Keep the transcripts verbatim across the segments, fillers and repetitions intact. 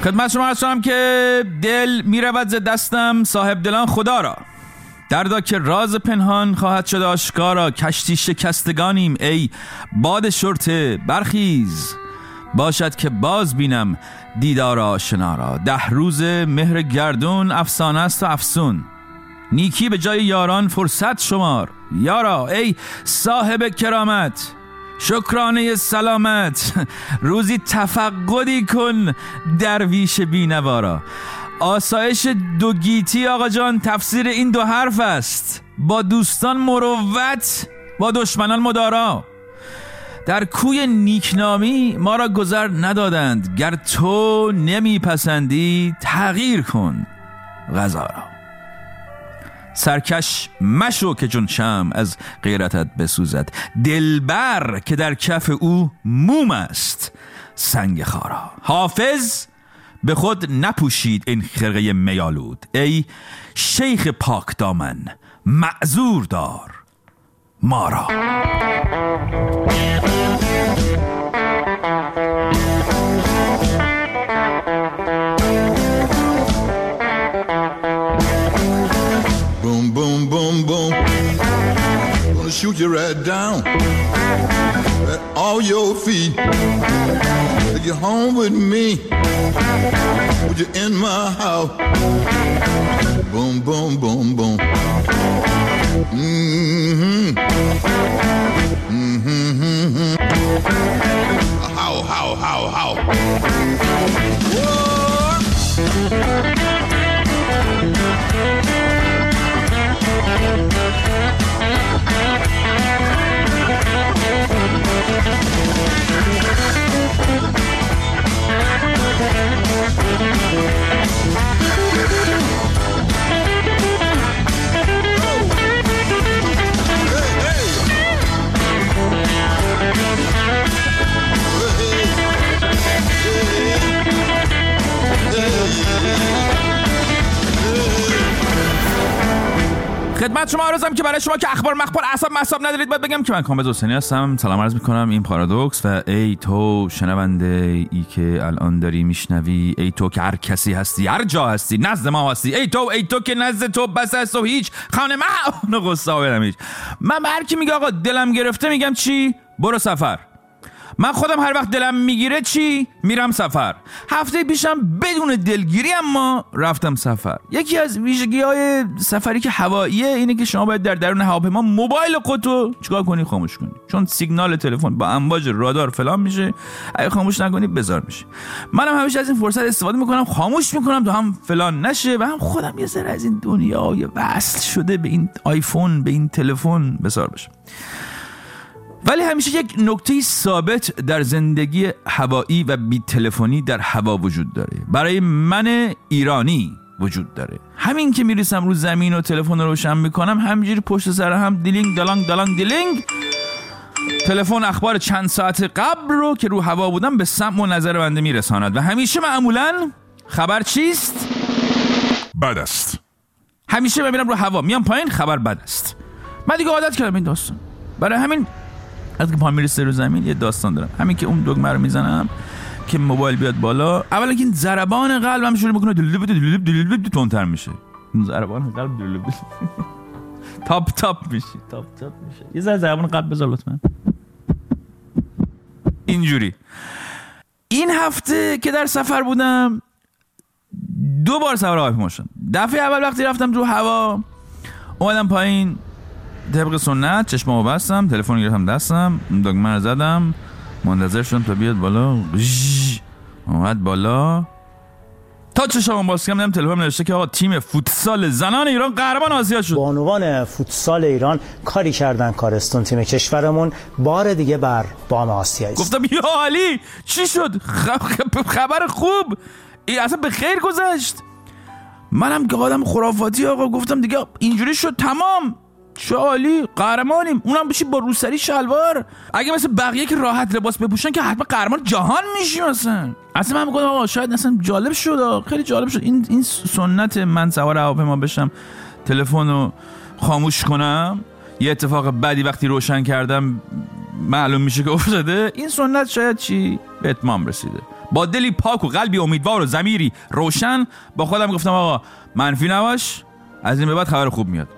خدمت شما عرض کنم که دل میرود ز دستم، صاحب دلان خدا را. دردا که راز پنهان خواهد شد آشکارا. کشتی شکستگانیم ای باد شرطه، برخیز باشد که باز بینم دیدار آشنا را. ده روز مهر گردون افسانه است و افسون، نیکی به جای یاران فرصت شمار. یارا ای صاحب کرامت، شکرانه سلامت، روزی تفقدی کن درویش بینوارا. آسایش دو گیتی آقا جان تفسیر این دو حرف است، با دوستان مروت با دشمنان مدارا. در کوی نیکنامی ما را گذر ندادند، گر تو نمیپسندی تغییر کن غذا را. سرکش مشو که چون شمع از غیرتت بسوزد، دلبر که در کف او موم است سنگ خارا. حافظ به خود نپوشید این خرقه میالود، ای شیخ پاک دامن معذور دار ما را. Boom, boom, boom, boom. Gonna shoot you right down at all your feet. Take you home with me. Put you in my house. Boom, boom, boom, boom. Mm-hmm. Mm-hmm, mm-hmm. How, how, how, how. Whoa! خدمت شما عرضم که برای شما که اخبار مخبار اعصاب مصاب ندارید باید بگم که من کامبیز حسینی هستم. سلام عرض میکنم. این پارادوکس و ای تو شنونده ای که الان داری میشنوی، ای تو که هر کسی هستی، هر جا هستی، نزد ما هستی، ای تو ای تو که نزد تو بس است و هیچ خانه ما قصه بدم هیچ. من به هر کی میگه آقا دلم گرفته میگم چی؟ برو سفر. من خودم هر وقت دلم میگیره چی؟ میرم سفر. هفته پیشم بدون دلگیری اما رفتم سفر. یکی از ویژگی‌های سفری که هواییه اینه که شما باید در درون هواپیما موبایل خودتو چیکار کنی؟ خاموش کنی، چون سیگنال تلفن با امواج رادار فلان میشه، اگه خاموش نکنی بذار میشه. منم همیشه از این فرصت استفاده میکنم، خاموش میکنم تا هم فلان نشه و هم خودم یه ذره از این دنیای وصل شده به این آیفون، به این تلفن بسار بشم. ولی همیشه یک نکته ثابت در زندگی هوایی و بی تلفنی در هوا وجود داره، برای من ایرانی وجود داره. همین که میرسم رو زمین و تلفن رو روشن میکنم، همینجوری پشت سر هم دیلینگ دالانگ دالانگ دیلینگ تلفن اخبار چند ساعت قبل رو که رو هوا بودم به سمع و نظر بنده میرساند و همیشه معمولاً خبر چیست؟ بد است. همیشه میبینم رو هوا میام پایین خبر بد است. من دیگه عادت کردم این داستان، برای همین از که پا میرسه رو زمین یه داستان دارم. همین که اون دکمه رو میزنم که موبایل بیاد بالا، اولا که این ضربان قلبم شروع میکنه دلدب دلدب دلدب تندتر میشه. این ضربان قلب دلدب تاپ تاپ میشه، تاپ تاپ میشه. یه ذره ضربان قلب بذار لطفا. اینجوری. این هفته که در سفر بودم دو بار سوار هواپیما شدم. دفعه اول وقتی رفتم رو هوا اومدم پایین، طبق سنت چشمامو بستم، تلفن گرفتم دستم، دکمه رو زدم، منتظر شدم تا بیاد بالا. اومد بالا، تا چشمامو باز کردم دیدم تلفن نوشته که آقا تیم فوتسال زنان ایران قهرمان آسیا شد. بانوان فوتسال ایران کاری کردن کارستون، تیم کشورمون بار دیگه بر بام آسیایی. گفتم یا علی چی شد؟ خبر خوب، ای اصلا به خیر گذشت. منم که آدم خرافاتی آقا گفتم دیگه اینجوری شد تمام، چه عالی قهرمانیم، اونم بشی با روسری شلوار. اگه مثل بقیه که راحت لباس بپوشن که حتما قهرمان جهان میشیم. اصلا اصلا من میگم آقا شاید اصلا جالب شد، خیلی جالب شد. این این سنت من سوار هواپیما بشم تلفن رو خاموش کنم، یه اتفاق بدی وقتی روشن کردم معلوم میشه که افتاده، این سنت شاید چی به اتمام رسیده. با دلی پاک و قلبی امیدوار و ضمیری روشن با خودم گفتم آقا منفی نباش، از این به بعد خبر خوب میاد.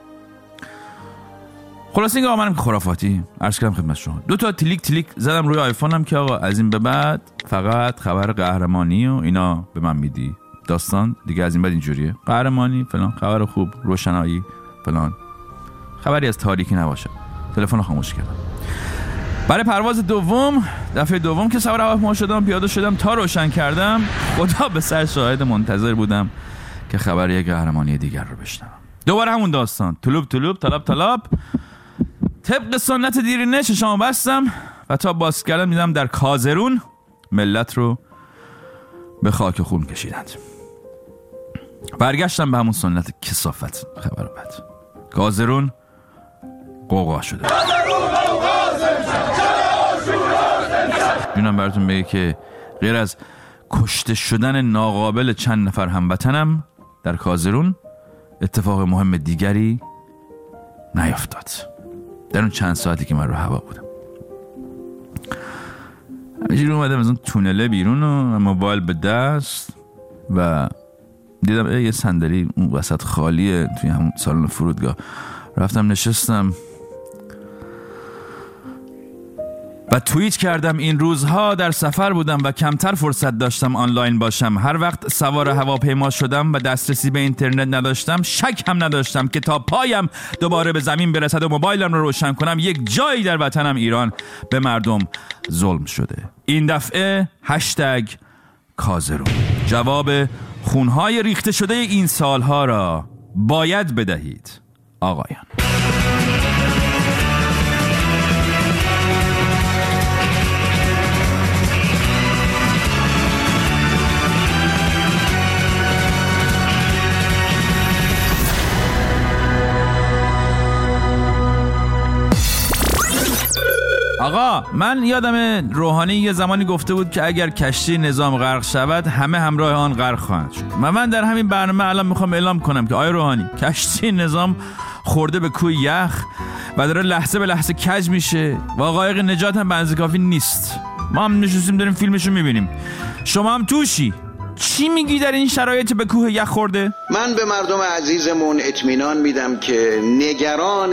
خلاص این آقا منم خرافاتی عرض کردم خدمت شما، دو تا تلیک تلیک زدم روی آیفونم که آقا از این به بعد فقط خبر قهرمانی و اینا به من میدی، داستان دیگه از این بعد اینجوریه، قهرمانی فلان، خبر خوب، روشنایی فلان، خبری از تاریکی نباشه. تلفن رو خاموش کردم. برای پرواز دوم، دفعه دوم که سوار هواپیما شدم پیاده شدم تا روشن کردم، خدا به سر شاهد منتظر بودم که خبر یک قهرمانی دیگر رو بشنوم. دوباره همون داستان، طلوب طلوب طلب طلب. طبق سنت دیرینه چشامو بستم و تا باز کردم دیدم در کازرون ملت رو به خاک خون کشیدند. برگشتم به همون سنت کثافت خبر بد. کازرون قوقا شده. جونم براتون بگه که غیر از کشته شدن ناقابل چند نفر هموطنم در کازرون اتفاق مهم دیگری نیفتاد در اون چند ساعتی که من رو هوا بودم. همینجوری اومدم از اون تونله بیرون و موبایل به دست و دیدم یه صندلی اون وسط خالیه توی همون سالن فرودگاه. رفتم نشستم و توییت کردم این روزها در سفر بودم و کمتر فرصت داشتم آنلاین باشم. هر وقت سوار هواپیما شدم و دسترسی به اینترنت نداشتم شک هم نداشتم که تا پایم دوباره به زمین برسد و موبایلم رو روشن کنم یک جایی در وطنم ایران به مردم ظلم شده. این دفعه هشتگ کازرون جواب خونهای ریخته شده این سالها را باید بدهید آقایان. آقا من یادم روحانی یه زمانی گفته بود که اگر کشتی نظام غرق شود همه همراه آن غرق خواهند شد. و من در همین برنامه الان میخوام اعلام کنم که آقای روحانی کشتی نظام خورده به کوه یخ و داره لحظه به لحظه کج میشه و قایق نجات هم به اندازه کافی نیست. ما هم نشستیم داریم فیلمشو میبینیم، شما هم توشی. چی میگی در این شرایط به کوه یخ خورده؟ من به مردم عزیزمون اطمینان میدم که نگران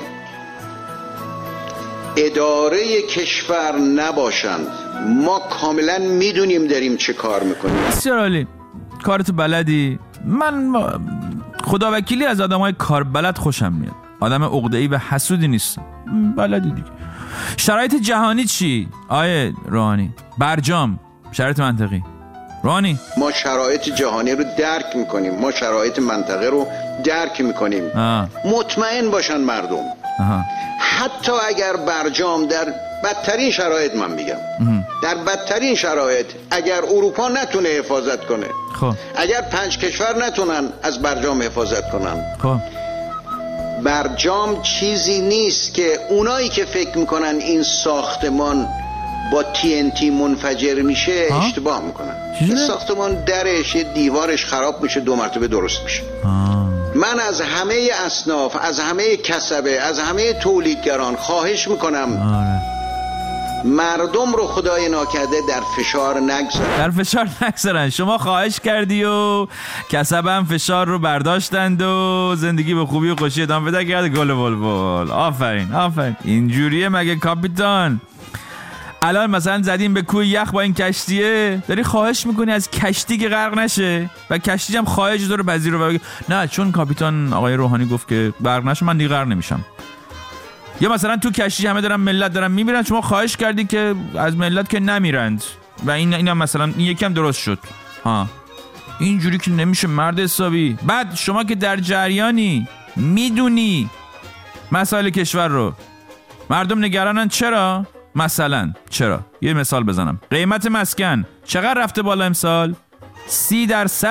اداره کشور نباشند. ما کاملا میدونیم داریم چه کار میکنیم. بسیار عالی، کارتو بلدی. من خدا وکیلی از آدمای کار بلد خوشم میاد، آدم عقده‌ای و حسودی نیستم، بلدی دیگه. شرایط جهانی چی آیه روحانی؟ برجام، شرایط منطقی. روحانی ما شرایط جهانی رو درک میکنیم، ما شرایط منطقه رو درک میکنیم. آه. مطمئن باشن مردم. آها. حتی اگر برجام در بدترین شرایط، من میگم اه. در بدترین شرایط اگر اروپا نتونه حفاظت کنه، خب اگر پنج کشور نتونن از برجام حفاظت کنن، خب برجام چیزی نیست که اونایی که فکر میکنن این ساختمان با تی ان تی منفجر میشه ها؟ اشتباه میکنن. این ساختمان درش یه دیوارش خراب میشه، دو مرتبه درست میشه. آه. من از همه اصناف، از همه کسبه، از همه تولیدگران خواهش میکنم آره. مردم رو خدای ناکرده در فشار نگذارن. در فشار نگذارن. شما خواهش کردی و کسبه هم فشار رو برداشتند و زندگی به خوبی و خوشی ادامه بده کرد. گل بلبل. آفرین آفرین. اینجوریه مگه کاپیتان؟ الان مثلا زدیم به کوه یخ با این کشتیه، داری خواهش میکنی از کشتی که غرق نشه و کشتی هم خواهش داره پذیر رو بگه نه چون کاپیتان آقای روحانی گفت که غرق نشه من دیگه غرق نمیشم. یا مثلا تو کشتی همه دارن ملت دارن میمیرن، شما خواهش کردی که از ملت که نمیرند و این اینا مثلا این یکم درست شد. ها اینجوری که نمیشه مرد حسابی. بعد شما که در جریانی میدونی مسائل کشور رو، مردم نگرانن. چرا؟ مثلا چرا؟ یه مثال بزنم. قیمت مسکن چقدر رفته بالا امسال؟ سی درصد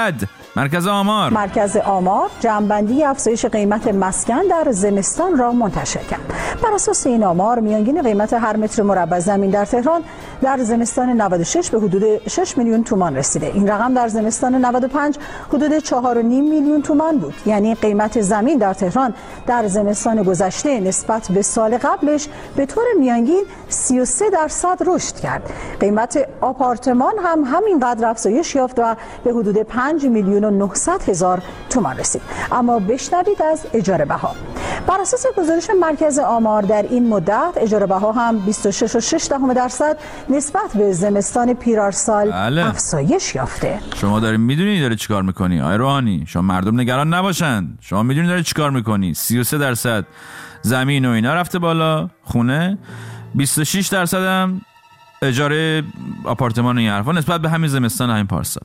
مرکز آمار مرکز آمار جمع‌بندی افزایش قیمت مسکن در زمستان را منتشر کرد. بر اساس این آمار میانگین قیمت هر متر مربع زمین در تهران در زمستان نود و شش به حدود شش میلیون تومان رسیده. این رقم در زمستان نود و پنج حدود چهار و نیم میلیون تومان بود. یعنی قیمت زمین در تهران در زمستان گذشته نسبت به سال قبلش به طور میانگین سی و سه درصد رشد کرد. قیمت آپارتمان هم همینقدر افزایش یافت و به حدود پنج میلیون و نهصد هزار تومان رسید. اما بشنوید از اجاره بها. بر اساس گزارش مرکز آمار در این مدت اجاره بها هم بیست و شش و شش دهم درصد نسبت به زمستان پیرارسال بله. افزایش یافته. شما داری میدونی داری چیکار میکنی آقای روحانی؟ شما مردم نگران نباشن. شما میدونی داری چیکار میکنی؟ سی و سه درصد زمین و اینا رفته بالا، خونه بیست و شش درصد هم اجاره آپارتمان و این حرفا نسبت به همین زمستان همین پارسال.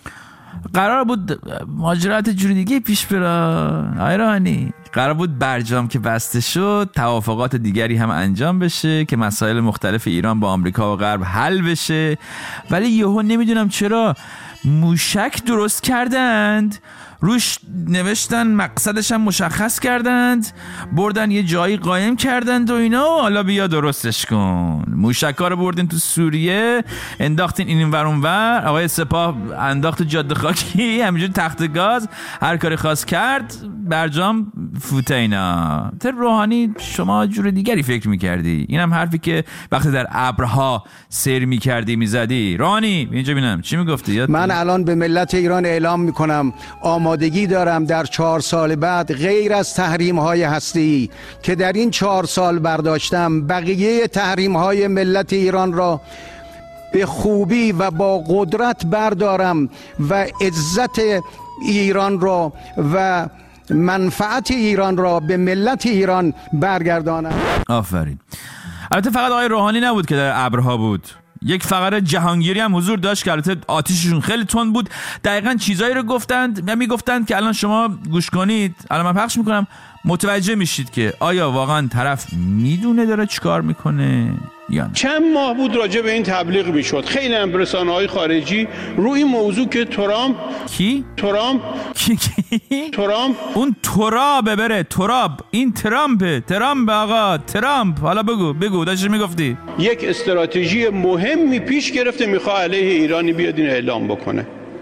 قرار بود ماجرات جوری دیگه پیش بره ایرانی. قرار بود برجام که بسته شد توافقات دیگری هم انجام بشه که مسائل مختلف ایران با آمریکا و غرب حل بشه، ولی یهو نمیدونم چرا موشک درست کردند، روش نوشتن مقصدش هم مشخص کردند، بردن یه جایی قایم کردند و اینا و حالا بیا درستش کن. موشک‌ها رو بردین تو سوریه، انداختین این ور اون ور، آقای سپاه انداخت جاده خاکی، همینجور تخت گاز هر کاری خواست کرد، برجام فوته اینا. تر روحانی شما جور دیگری فکر میکردی. اینم حرفی که وقتی در ابرها سیر میکردی میزدی. روحانی اینجا ببینم چی میگفتی؟ من الان به ملت ایران اعلام میکنم آمادگی دارم در چهار سال بعد غیر از تحریم های هسته‌ای که در این چهار سال برداشتم، بقیه تحریم های ملت ایران را به خوبی و با قدرت بردارم و عزت ایران را و منفعت ایران را به ملت ایران برگردانم. آفرین. البته فقط آقای روحانی نبود که در ابرها بود. یک فقره جهانگیری هم حضور داشت که البته آتیششون خیلی تند بود. دقیقاً چیزایی رو گفتند، میگفتند که الان شما گوش کنید، الان من پخش میکنم، متوجه میشید که آیا واقعاً طرف میدونه داره چیکار میکنه یا نه. چند ماه بود راجع به این تبلیغ میشد، خیلی هم رسانه‌های خارجی روی این موضوع که ترامپ کی؟ ترامپ کی کی؟ ترامپ اون ترابه بره تراب، این ترامپه، ترامپ آقا، ترامپ. حالا بگو بگو داشتی میگفتی یک استراتژی مهمی پیش گرفته، میخواد علیه ایرانی بیاد این اعلام بکنه.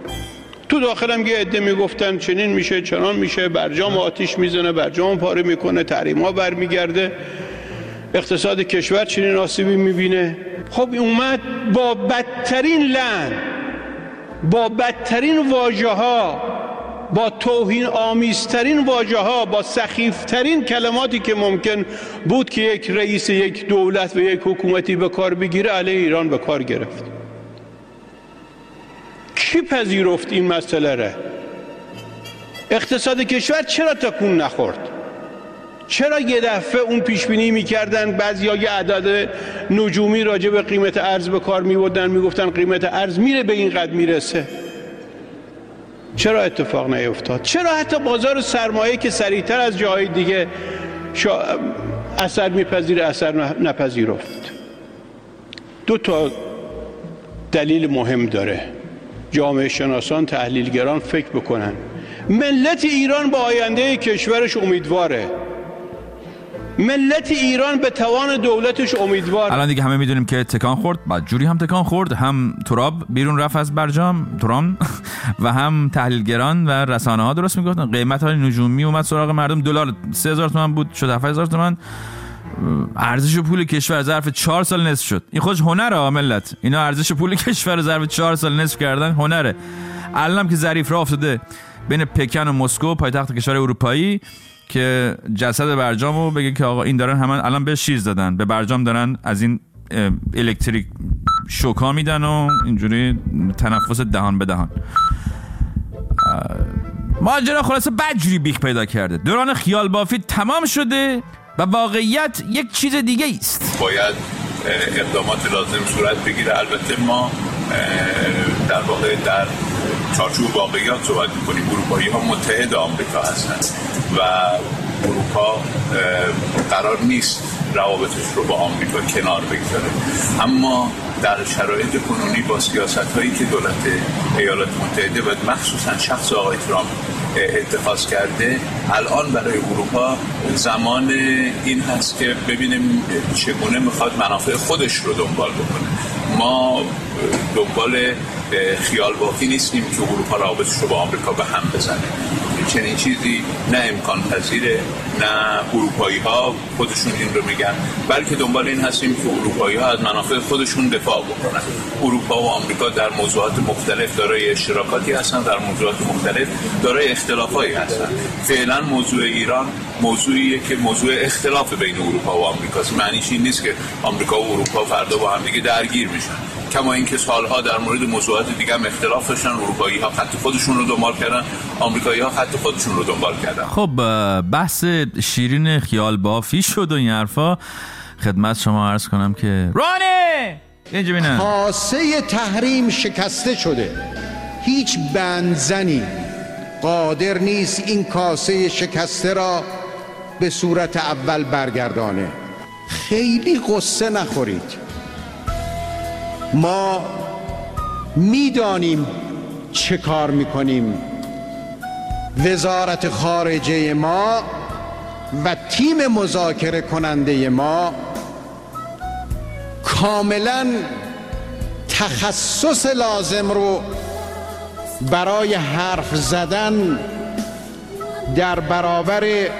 تو داخلم یه عده میگفتن چنین میشه چنان میشه، برجام آتیش میزنه، برجام پاره میکنه، تحریم‌ها برمیگرده، اقتصاد کشور چنین آسیبی میبینه. خب اومد با بدترین لعن، با بدترین واژه‌ها، با توهین آمیزترین واژه‌ها، با سخیفترین کلماتی که ممکن بود که یک رئیس یک دولت و یک حکومتی به کار بگیره علیه ایران به کار گرفت. کی پذیرفت این مسئله را؟ اقتصاد کشور چرا تکون نخورد؟ چرا یه دفعه اون پیش بینی می‌کردن، بعضیا یه عدد نجومی راجع به قیمت ارز به کار می‌بردن، میگفتن قیمت ارز میره به این قدر میرسه؟ چرا اتفاق نیفتاد؟ چرا حتی بازار سرمایه که سریعتر از جاهای دیگه شا... اثر میپذیره اثر نپذیرفت؟ دو تا دلیل مهم داره. جامعه شناسان، تحلیلگران فکر بکنن ملت ایران به آینده کشورش امیدواره، ملت ایران به توان دولتش امیدوار. الان دیگه همه میدونیم که تکان خورد، بعد جوری هم تکان خورد، هم تراب بیرون رفت از برجام ترام و هم تحلیلگران و رسانه ها درست میگفتن قیمت های نجومی اومد سراغ مردم. دلار سه هزار تومان بود شد هفت هزار تومان. ارزش پول کشور ظرف چهار سال نصف شد. این خودش هنره ملت، اینا ارزش پول کشور ظرف چهار سال نصف کردن هنره. الانم که ظریف راه افتاده بین پکن و مسکو پایتخت کشور اروپایی که جسد برجامو بگه که آقا این دارن همان الان به شیز دادن، به برجام دارن از این الکتریک شوکا میدن و اینجوری تنفس دهان به دهان. ماجرا خلاصه بدجوری بیخ پیدا کرده، دوران خیال بافی تمام شده و واقعیت یک چیز دیگه است. باید اقدامات لازم صورت بگیره. البته ما در واقع در چارچوب واقعیات صحبت می‌کنیم. اروپایی ها متحد آمریکا هستند و اروپا قرار نیست روابطش رو با آمریکا کنار بگذاره، اما در شرایط کنونی با سیاست‌هایی که دولت ایالات متحده و مخصوصا شخص آقای ترامپ اتخاذ کرده، الان برای اروپا زمان این هست که ببینیم چگونه میخواد منافع خودش رو دنبال بکنه. ما دنبال خیال بافی نیستیم که اروپا رابطش رو با آمریکا به هم بزنه. چنین چیزی نه امکان پذیره، نه اروپایی ها خودشون این رو میگن، بلکه دنبال این هستیم که اروپایی ها از منافع خودشون دفاع بکنن. اروپا و آمریکا در موضوعات مختلف دارای اشتراکاتی هستن، در موضوعات مختلف دارای اختلافایی هستن. فعلا موضوع ایران موضوعیه که موضوع اختلاف بین اروپا و آمریکا است. معنیش این نیست که آمریکا و اروپا فردا با هم دیگه درگیر میشن، کما اینکه سالها در مورد موضوعات دیگه هم اختلاف داشتن. اروپایی ها خط خودشون رو دنبال کردن، آمریکایی ها خط خودشون رو دنبال کردن. خب بحث شیرین خیال بافی شد و این حرفا. خدمت شما عرض کنم که رانه اینجا ببینم کاسه تحریم شکسته شده، هیچ بندزنی قادر نیست این کاسه شکسته را به صورت اول برگردانه. خیلی قصه نخورید، ما میدانیم چه کار میکنیم. وزارت خارجه ما و تیم مذاکره کننده ما کاملا تخصص لازم رو برای حرف زدن در برابر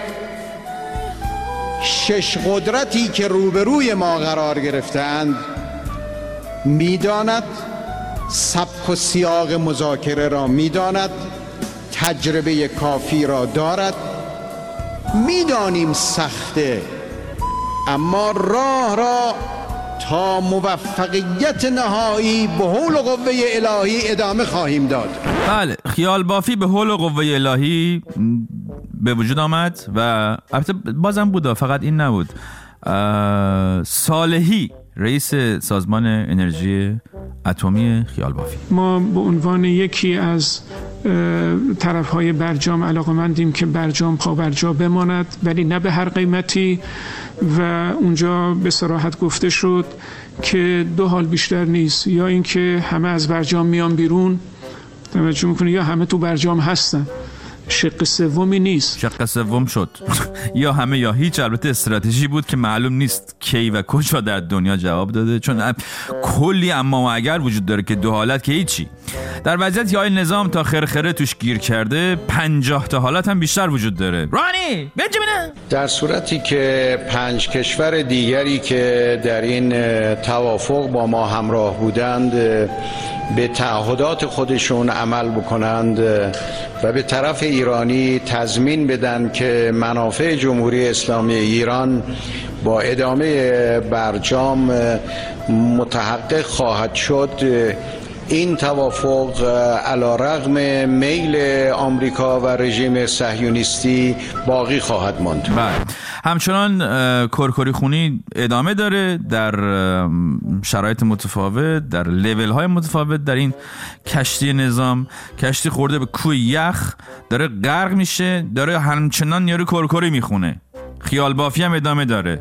شش قدرتی که روبروی ما قرار گرفتند میداند، سبک و سیاق مذاکره را میداند، تجربه کافی را دارد. میدانیم سخته، اما راه را تا موفقیت نهایی به حول و قوه الهی ادامه خواهیم داد. بله، خیال بافی به حول و قوه الهی به وجود آمد و البته بازم بود، فقط این نبود. صالحی رئیس سازمان انرژی اتمی خیال بافی: ما به عنوان یکی از طرف‌های برجام علاقه‌مندیم که برجام پابرجا بماند، ولی نه به هر قیمتی. و اونجا به صراحت گفته شد که دو حال بیشتر نیست، یا اینکه همه از برجام میان بیرون، توجه میکنه، یا همه تو برجام هستن. شق سومی نیست. شق سوم شد یا همه یا هیچ. البته استراتژی بود که معلوم نیست کی و کجا در دنیا جواب داده، چون کلی اما و اگر وجود داره که دو حالت که هیچی. در وضعیتی که نظام تا خرخره توش گیر کرده، پنجاه تا حالت هم بیشتر وجود داره. رانی بنجامین، در صورتی که پنج کشور دیگری که در این توافق با ما همراه بودند به تعهدات خودشون عمل بکنند و به طرف ایرانی تضمین بدن که منافع جمهوری اسلامی ایران با ادامه برجام متحقق خواهد شد، این توافق علیرغم میل آمریکا و رژیم صهیونیستی باقی خواهد ماند. بله، همچنان کرکری خونی ادامه داره در شرایط متفاوت، در لیول های متفاوت. در این کشتی نظام، کشتی خورده به کوه یخ، داره غرق میشه، داره همچنان یارو کرکری میخونه. خیال بافی هم ادامه داره.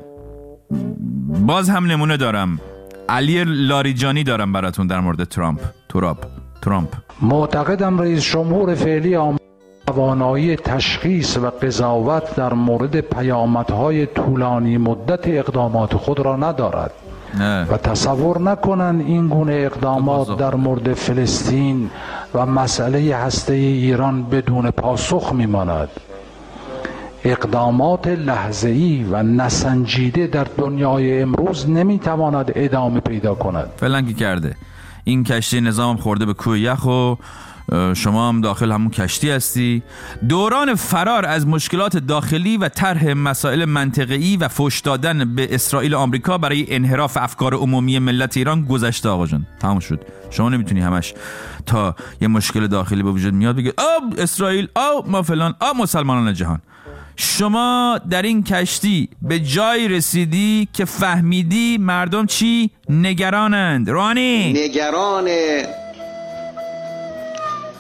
باز هم نمونه دارم، علی لاریجانی دارم براتون در مورد ترامپ. ترامپ ترامپ معتقدم رئیس جمهور فعلی آمریکا توانایی تشخیص و قضاوت در مورد پیامدهای طولانی مدت اقدامات خود را ندارد نه. و تصور نکنند این گونه اقدامات در مورد فلسطین و مسئله هسته ایران بدون پاسخ میماند. اقدامات لحظه‌ای و نسنجیده در دنیای امروز نمیتواند ادامه پیدا کند. فلان که کرده این کشتی نظام خورده به کوه یخ و شما هم داخل همون کشتی هستی. دوران فرار از مشکلات داخلی و طرح مسائل منطقه‌ای و فحش دادن به اسرائیل و آمریکا برای انحراف افکار عمومی ملت ایران گذشته. آقا جان تمام شد. شما نمیتونی همش تا یه مشکل داخلی به وجود میاد بگید آب اسرائیل، آب ما فلان، آب مسلمانان جهان. شما در این کشتی به جای رسیدی که فهمیدی مردم چی؟ نگرانند. رانی نگران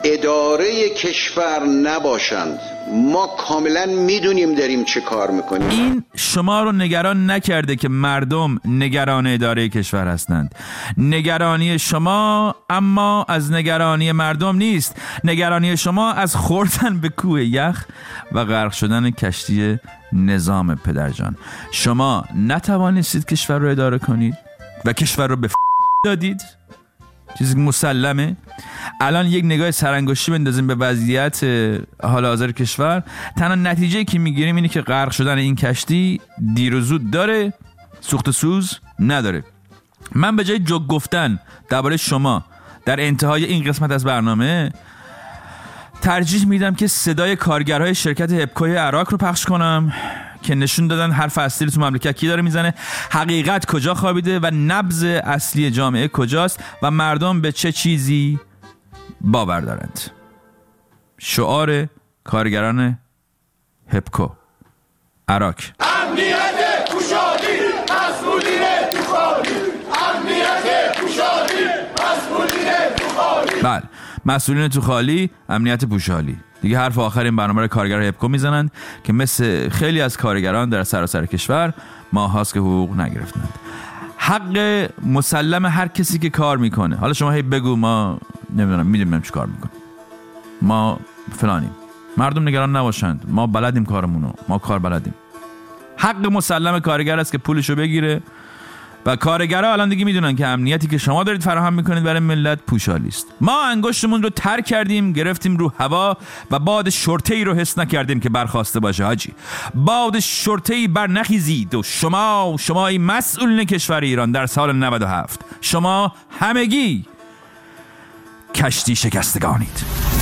اداره کشور نباشند. ما کاملا میدونیم داریم چه کار میکنیم. این شما رو نگران نکرده که مردم نگران اداره کشور هستند. نگرانی شما اما از نگرانی مردم نیست. نگرانی شما از خوردن به کوه یخ و غرق شدن کشتی نظام پدرجان. شما نتوانستید کشور رو اداره کنید و کشور رو به ف... دادید. چیزی مسلمه. الان یک نگاه سرانگشتی بندازیم به وضعیت حال حاضر کشور. تنها نتیجه که میگیریم اینه که غرق شدن این کشتی دیر و زود داره، سوخت و سوز نداره. من به جای جوک گفتن درباره شما در انتهای این قسمت از برنامه ترجیح میدم که صدای کارگرهای شرکت هپکوی عراق رو پخش کنم که نشون دادن هر فصلی تو مملکت کی داره میزنه، حقیقت کجا خوابیده و نبض اصلی جامعه کجاست و مردم به چه چیزی باور دارند. شعار کارگران هپکو عراق: امنیت پوشالی مسئولین تو خالی، امنیت پوشالی مسئولین تو خالی. بله، مسئولین تو خالی، امنیت پوشالی. دیگه حرف آخر این برنامه رو کارگر هپکو میزنند که مثل خیلی از کارگران در سراسر کشور ماه هاست که حقوق نگرفتند. حق مسلم هر کسی که کار میکنه. حالا شما هی بگو ما نمیدونم میدونیم چی کار میکنه، ما فلانیم، مردم نگران نباشند، ما بلدیم کارمونو، ما کار بلدیم. حق مسلم کارگر است که پولشو بگیره و کارگرها الان دیگه میدونن که امنیتی که شما دارید فراهم میکنید برای ملت پوشالی است. ما انگشتمون رو تر کردیم، گرفتیم رو هوا و باد شرطه‌ای رو حس نکردیم که برخواسته باشه. حاجی باد شرطه‌ای بر نخیزید و شما شمای مسئولین کشور ایران در سال نود و هفت شما همگی کشتی شکستگانید.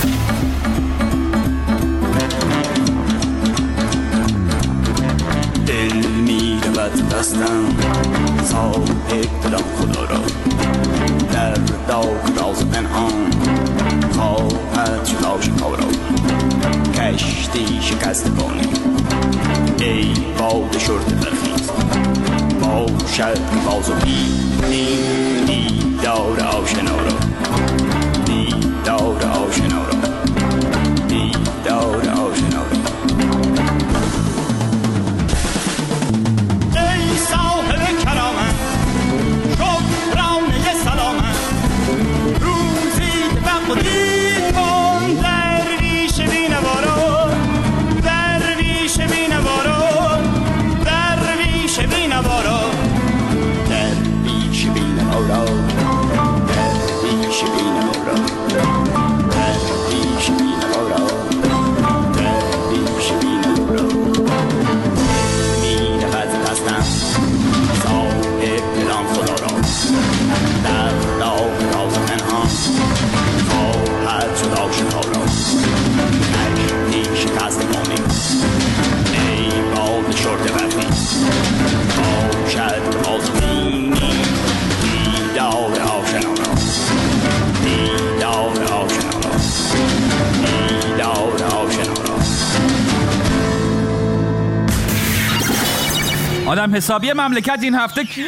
دل میرود دستم صاحب دلم خدا را، در داغ راز پنهان خواهد شد آشکارا. کشتی شکستگانی ای باد شرط برخیز، باشد باز و بینیم دیدار آشنا را، دیدار آشنا را، دیدار آشنا را. آدم حسابی مملکت این هفته کیه؟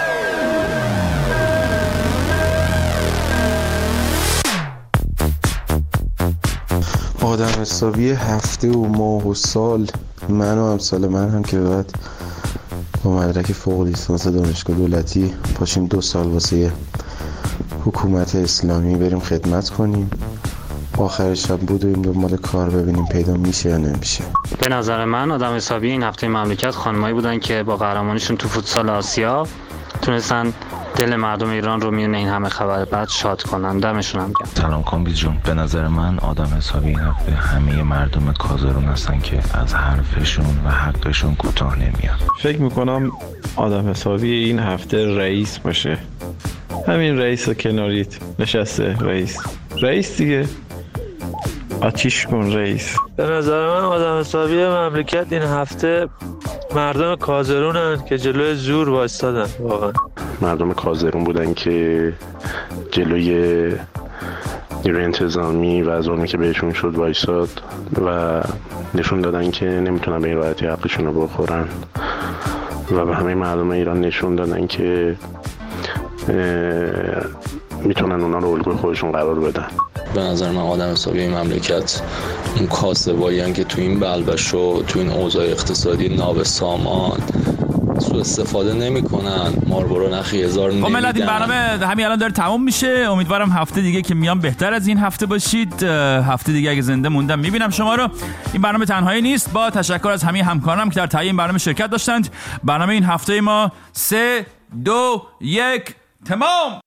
آدم حسابی هفته و ماه و سال من و امثال من هم که بعد با مدرک فوق لیسانس دانشگاه دولتی پاشیم دو سال واسه حکومت اسلامی بریم خدمت کنیم، آخر شب بودیم دنبال کار ببینیم پیدا میشه یا نمیشه. به نظر من آدم حسابی این هفته مملکت خانمایی بودن که با قهرمانیشون تو فوتسال آسیا تونستن دل مردم ایران رو میونه این همه خبر بعد شاد کنن. دمشون هم گرم. سلام کامبیز جون. به نظر من آدم حسابی این هفته همه مردم کازرون هستن که از حرفشون و حقشون کوتاه نمیاد. فکر میکنم آدم حسابی این هفته رئیس باشه. همین رئیس کناریت نشسته، رئیس رئیس دیگه، آتیش کن رئیس. به نظر من آدم حسابی مملکت این هفته مردم کازرونن که جلوی زور وایستادن. واقعا مردم کازرون بودن که جلوی نیروی انتظامی و ظلمی که بهشون شد وایستاد و نشون دادن که نمیتونن به این راحتی حقشون رو بخورن و به همه مردم ایران نشون دادن که میتونن اونا رو الگوی خودشون قرار بدن. به نظر من آدم حسابی این مملکت اون کاسبایی‌ان که تو این بلبش و تو این اوضاع اقتصادی ناب سامان سوء استفاده نمی‌کنن، ماربورو نخی هزار نمیدن. خب ملت این برنامه همین الان داره تموم میشه. امیدوارم هفته دیگه که میام بهتر از این هفته باشید. هفته دیگه اگه زنده موندم میبینم شما رو. این برنامه تنهایی نیست، با تشکر از همه همکارانم که در تهیه این برنامه شرکت داشتند. برنامه این هفته ما سه دو یک تمام.